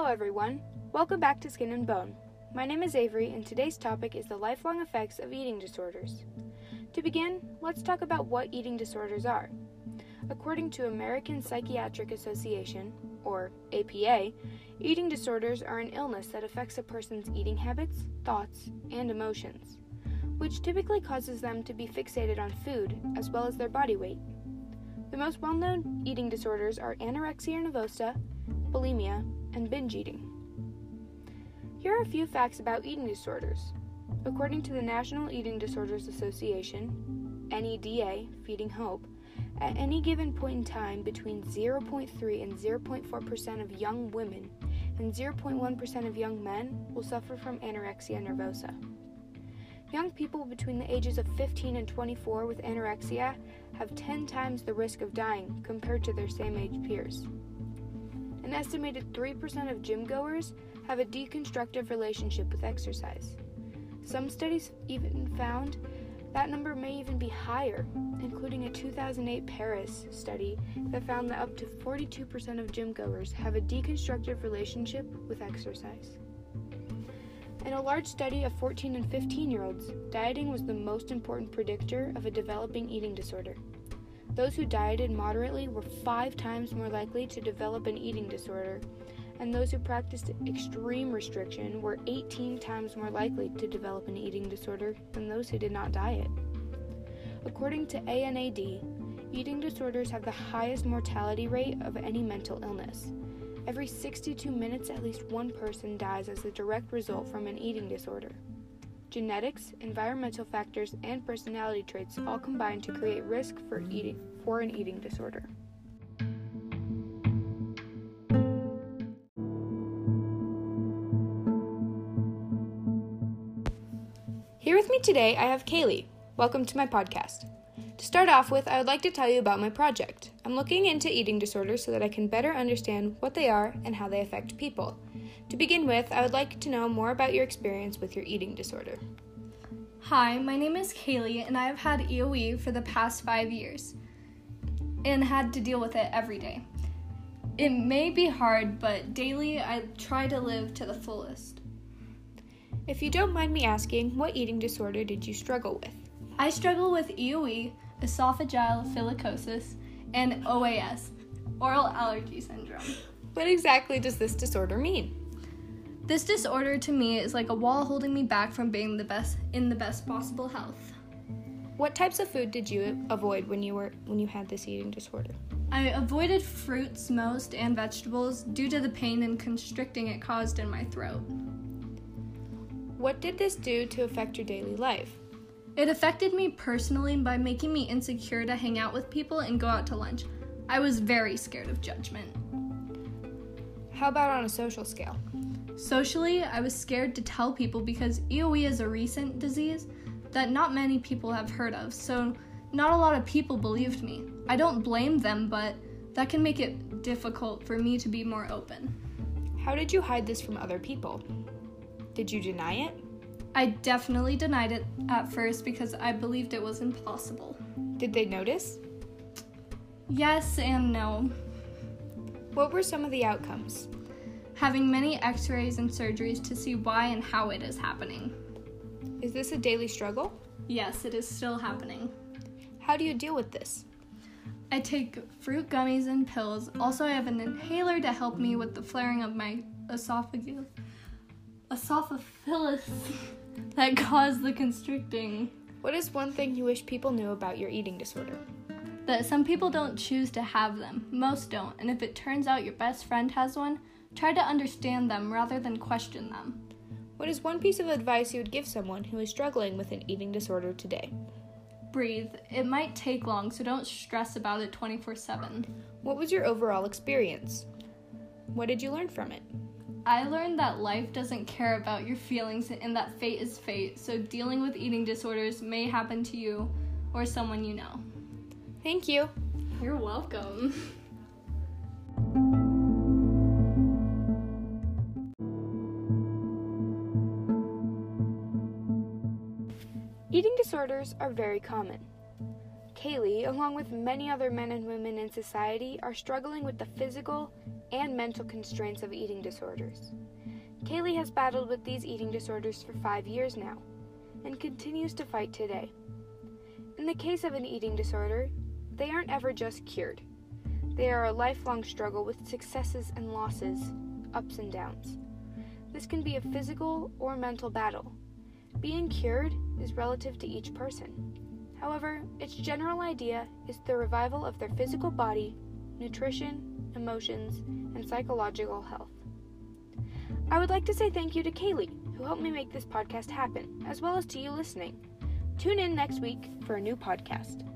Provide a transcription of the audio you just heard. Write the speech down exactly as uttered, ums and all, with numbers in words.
Hello everyone, welcome back to Skin and Bone. My name is Avery and today's topic is the lifelong effects of eating disorders. To begin, let's talk about what eating disorders are. According to American Psychiatric Association, or A P A, eating disorders are an illness that affects a person's eating habits, thoughts, and emotions, which typically causes them to be fixated on food as well as their body weight. The most well-known eating disorders are anorexia nervosa, bulimia, and binge eating. Here are a few facts about eating disorders. According to the National Eating Disorders Association, N E D A, Feeding Hope, at any given point in time, between zero point three and zero point four percent of young women and zero point one percent of young men will suffer from anorexia nervosa. Young people between the ages of fifteen and twenty-four with anorexia have ten times the risk of dying compared to their same-age peers. An estimated three percent of gym goers have a deconstructive relationship with exercise. Some studies even found that number may even be higher, including a two thousand eight Paris study that found that up to forty-two percent of gym goers have a deconstructive relationship with exercise. In a large study of fourteen and fifteen-year-olds, dieting was the most important predictor of a developing eating disorder. Those who dieted moderately were five times more likely to develop an eating disorder, and those who practiced extreme restriction were eighteen times more likely to develop an eating disorder than those who did not diet. According to A N A D, eating disorders have the highest mortality rate of any mental illness. Every sixty-two minutes, at least one person dies as a direct result from an eating disorder. Genetics, environmental factors, and personality traits all combine to create risk for eating for an eating disorder. Here with me today, I have Kaylee. Welcome to my podcast. To start off with, I would like to tell you about my project. I'm looking into eating disorders so that I can better understand what they are and how they affect people. To begin with, I would like to know more about your experience with your eating disorder. Hi, my name is Kaylee, and I have had E O E for the past five years and had to deal with it every day. It may be hard, but daily I try to live to the fullest. If you don't mind me asking, what eating disorder did you struggle with? I struggle with E O E, esophageal silicosis, and O A S, oral allergy syndrome. What exactly does this disorder mean? This disorder to me is like a wall holding me back from being the best in the best possible health. What types of food did you avoid when you were when you had this eating disorder? I avoided fruits most and vegetables due to the pain and constricting it caused in my throat. What did this do to affect your daily life? It affected me personally by making me insecure to hang out with people and go out to lunch. I was very scared of judgment. How about on a social scale? Socially, I was scared to tell people because E O E is a recent disease that not many people have heard of, so not a lot of people believed me. I don't blame them, but that can make it difficult for me to be more open. How did you hide this from other people? Did you deny it? I definitely denied it at first because I believed it was impossible. Did they notice? Yes and no. What were some of the outcomes? Having many x-rays and surgeries to see why and how it is happening. Is this a daily struggle? Yes, it is still happening. How do you deal with this? I take fruit gummies and pills. Also, I have an inhaler to help me with the flaring of my esophagus. Esophagus that caused the constricting. What is one thing you wish people knew about your eating disorder? That some people don't choose to have them. Most don't. And if it turns out your best friend has one, try to understand them rather than question them. What is one piece of advice you would give someone who is struggling with an eating disorder today? Breathe. It might take long, so don't stress about it twenty-four seven. What was your overall experience? What did you learn from it? I learned that life doesn't care about your feelings and that fate is fate, so dealing with eating disorders may happen to you or someone you know. Thank you. You're welcome. Eating disorders are very common. Kaylee, along with many other men and women in society, are struggling with the physical and mental constraints of eating disorders. Kaylee has battled with these eating disorders for five years now, and continues to fight today. In the case of an eating disorder, they aren't ever just cured. They are a lifelong struggle with successes and losses, ups and downs. This can be a physical or mental battle. Being cured is relative to each person. However, its general idea is the revival of their physical body, nutrition, emotions, and psychological health. I would like to say thank you to Kaylee, who helped me make this podcast happen, as well as to you listening. Tune in next week for a new podcast.